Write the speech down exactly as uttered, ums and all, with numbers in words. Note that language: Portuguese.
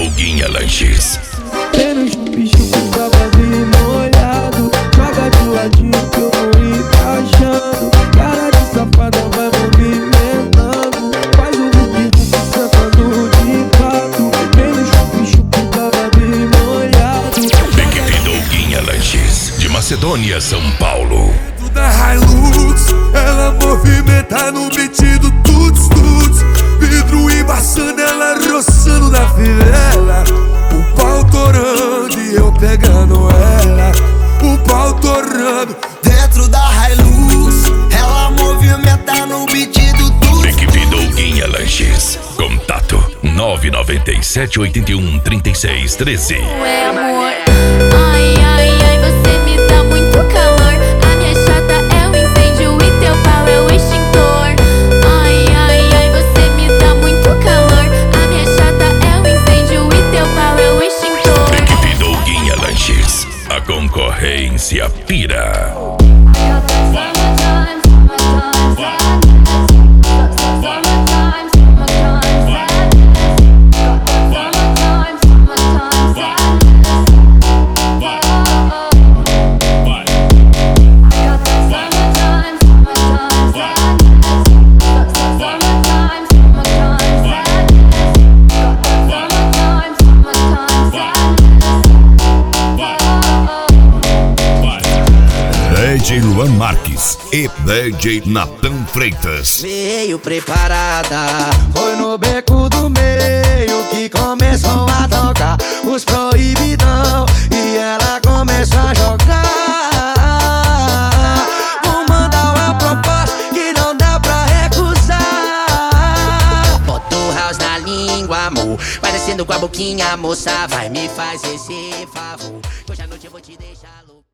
Doguinha Lanches. Tendo chupi-chupi, tava bem molhado. Joga de ladinho que eu vou encaixando. Cara de safada vai movimentando. Faz o rubi-rubi sentando de quatro. Tendo chupi-chupi, tava bem molhado. Equipe Doguinha Lanches, de Macedônia, São Paulo. Da Hilux, ela movimenta no beat do tuts tuts. Vidro embaçando, ela roçando na fivela. O pau torando e eu pegando ela. O pau torando dentro da Hilux, ela movimenta no beat do tuts. Equipe Doguinha Lanches. Contato nove nove sete oito um três seis um três. Ué, amor, ai, ai, ai, você me dá muito calor. A minha chata é o incêndio e teu pau é o extintor. Ai, ai, ai, você me dá muito calor. A minha chata é o incêndio e teu pau é o extintor. Equipe Doguinha Lanches, a concorrência pira. D J Luan Marques e D J Natan Freitas. Veio preparada, foi no beco do meio que começou a tocar os proibidão e ela começou a jogar. Vou mandar uma proposta que não dá pra recusar. Bota o house na língua, amor, vai descendo com a boquinha, moça, vai me fazer esse favor. Hoje à noite eu vou te deixar louco.